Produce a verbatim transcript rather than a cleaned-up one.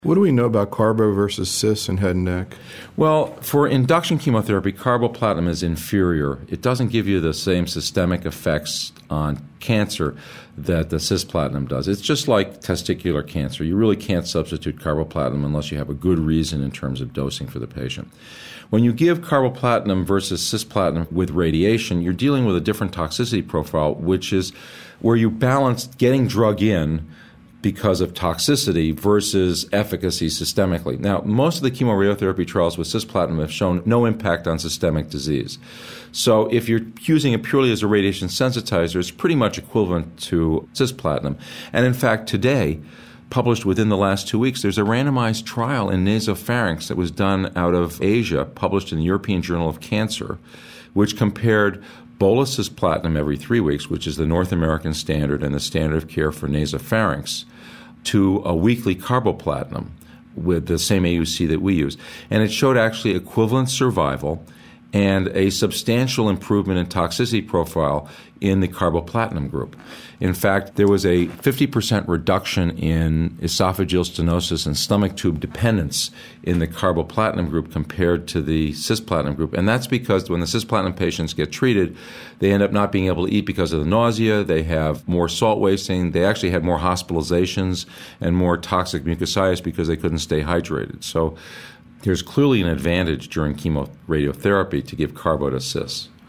What do we know about carbo versus cis in head and neck? Well, for induction chemotherapy, carboplatin is inferior. It doesn't give you the same systemic effects on cancer that the cisplatin does. It's just like testicular cancer. You really can't substitute carboplatin unless you have a good reason in terms of dosing for the patient. When you give carboplatin versus cisplatin with radiation, you're dealing with a different toxicity profile, which is where you balance getting drug in because of toxicity versus efficacy systemically. Now, most of the chemoradiotherapy trials with cisplatin have shown no impact on systemic disease. So if you're using it purely as a radiation sensitizer, it's pretty much equivalent to cisplatin. And in fact, today, published within the last two weeks, there's a randomized trial in nasopharynx that was done out of Asia, published in the European Journal of Cancer, which compared bolus cisplatin every three weeks, which is the North American standard and the standard of care for nasopharynx, to a weekly carboplatin with the same A U C that we use. And it showed actually equivalent survival and a substantial improvement in toxicity profile in the carboplatin group. In fact, there was a fifty percent reduction in esophageal stenosis and stomach tube dependence in the carboplatin group compared to the cisplatin group. And that's because when the cisplatin patients get treated, they end up not being able to eat because of the nausea, they have more salt wasting, they actually had more hospitalizations and more toxic mucositis because they couldn't stay hydrated. So there's clearly an advantage during chemoradiotherapy to give carbo to cis.